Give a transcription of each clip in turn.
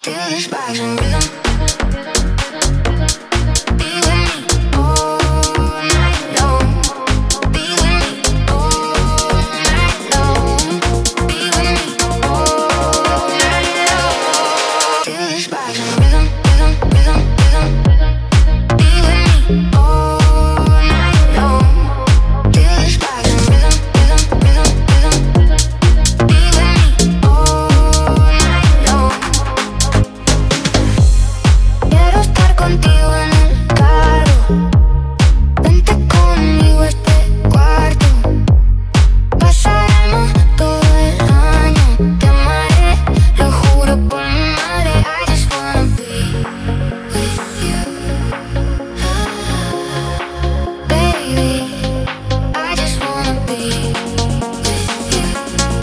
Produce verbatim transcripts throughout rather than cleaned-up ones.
Feel this rising rhythm. Be with me all night long. Be with me all night long. Be with me all night long. Feel this rising rhythm, rhythm, rhythm, rhythm. Be with me all night long. Feel this rising rhythm, rhythm, rhythm, rhythm. Be with me all night long. Quiero estar contigo en el carro. Vente conmigo a este cuarto. Pasaremos todo el año. Te amaré, lo juro por mi madre. I just wanna be with you, baby. I just wanna be with you,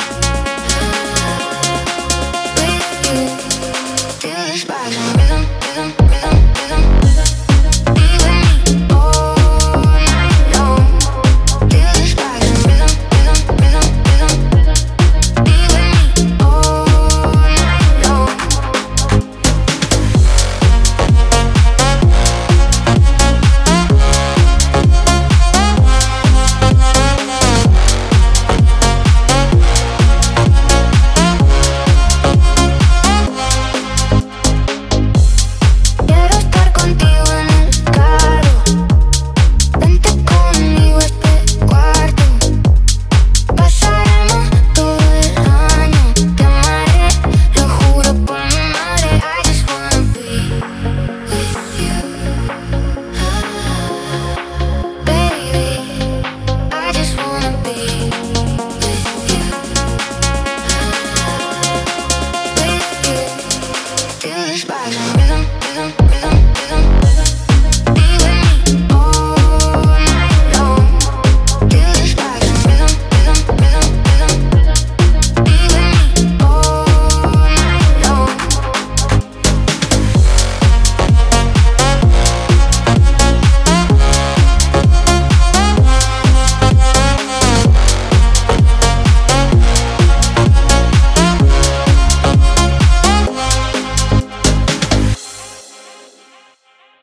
with you. Feel this rising rhythm, rhythm, rhythm, rhythm. Be with me all night long. Feel this rising rhythm, rhythm, rhythm, rhythm. Be with me all night long. Quiero estar contigo en el carro. Vente conmigo a este cuarto. Pasaremos todo el año. Te amaré, lo juro por mi madre. I just wanna be with you, baby. I just wanna be with you, with you. Feel this rising